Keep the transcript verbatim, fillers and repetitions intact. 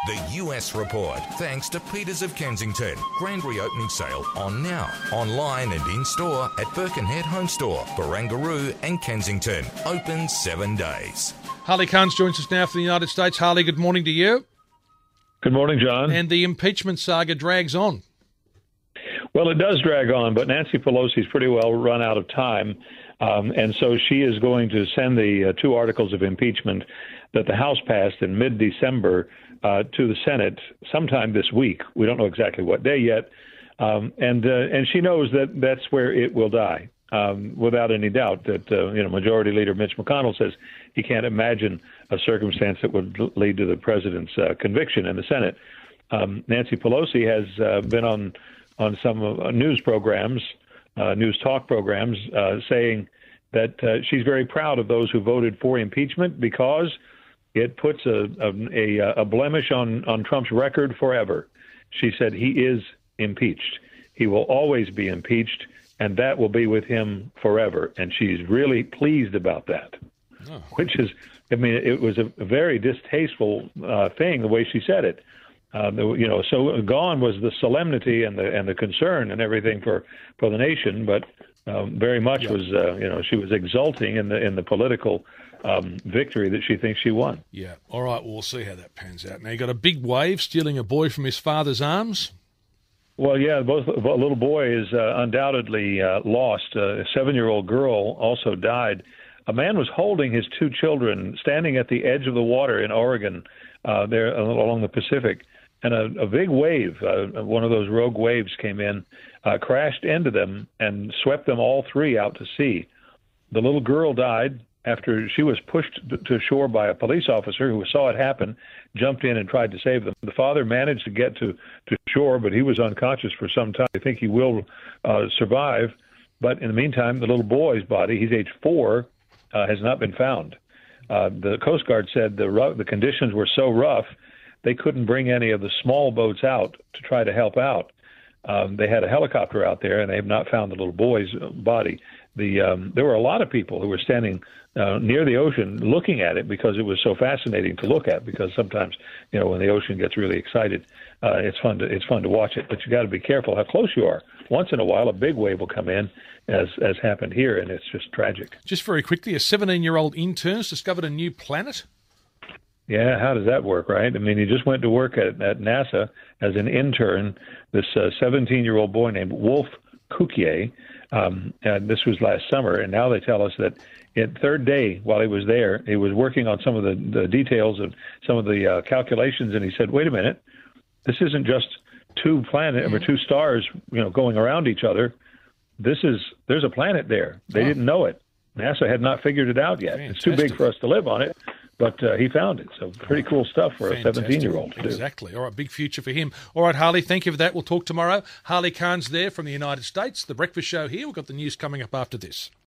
The U S Report, thanks to Peters of Kensington. Grand reopening sale on now. Online and in-store at Birkenhead Home Store, Barangaroo and Kensington. Open seven days. Harley Carnes joins us now from the United States. Harley, good morning to you. Good morning, John. And the impeachment saga drags on. Well, it does drag on, but Nancy Pelosi's pretty well run out of time. Um, and so she is going to send the uh, two articles of impeachment that the House passed in mid-December uh, to the Senate sometime this week. We don't know exactly what day yet. Um, and uh, and she knows that that's where it will die, um, without any doubt. That uh, you know, Majority Leader Mitch McConnell says he can't imagine a circumstance that would lead to the president's uh, conviction in the Senate. Um, Nancy Pelosi has uh, been on on some uh, news programs, uh, news talk programs, uh, saying that uh, she's very proud of those who voted for impeachment because it puts a a, a blemish on, on Trump's record forever. She said he is impeached. He will always be impeached, and that will be with him forever. And she's really pleased about that, oh. which is, I mean, it was a very distasteful uh, thing, the way she said it. Uh, you know, so gone was the solemnity and the and the concern and everything for, for the nation, but um, very much yeah. was, uh, you know, she was exulting in the in the political um, victory that she thinks she won. Yeah. All right. Well, we'll see how that pans out. Now, you got a big wave stealing a boy from his father's arms. Well, yeah, both a little boy is uh, undoubtedly uh, lost. Uh, a seven-year-old girl also died. A man was holding his two children, standing at the edge of the water in Oregon, uh, there along the Pacific. And a, a big wave, uh, one of those rogue waves came in, uh, crashed into them and swept them all three out to sea. The little girl died after she was pushed to shore by a police officer who saw it happen, jumped in and tried to save them. The father managed to get to, to shore, but he was unconscious for some time. I think he will uh, survive. But in the meantime, the little boy's body, he's age four, uh, has not been found. Uh, the Coast Guard said the rough, the conditions were so rough they couldn't bring any of the small boats out to try to help out. Um, they had a helicopter out there, and they have not found the little boy's body. The um, there were a lot of people who were standing uh, near the ocean looking at it because it was so fascinating to look at. Because sometimes, you know, when the ocean gets really excited, uh, it's fun to it's fun to watch it. But you got to be careful how close you are. Once in a while, a big wave will come in, as as happened here, and it's just tragic. Just very quickly, a seventeen-year-old intern's discovered a new planet. Yeah, how does that work, right? I mean, he just went to work at, at NASA as an intern, this uh, seventeen-year-old boy named Wolf Cukier, um, and this was last summer, and now they tell us that in third day while he was there, he was working on some of the, the details of some of the uh, calculations, and he said, wait a minute, this isn't just two planets or two stars, you know, going around each other. This is, there's a planet there. They oh. didn't know it. NASA had not figured it out yet. Fantastic. It's too big for us to live on it. But uh, he found it. So pretty cool stuff for Fantastic. a seventeen-year-old to do. Exactly. All right, big future for him. All right, Harley, thank you for that. We'll talk tomorrow. Harley Carnes there from the United States. The Breakfast Show here. We've got the news coming up after this.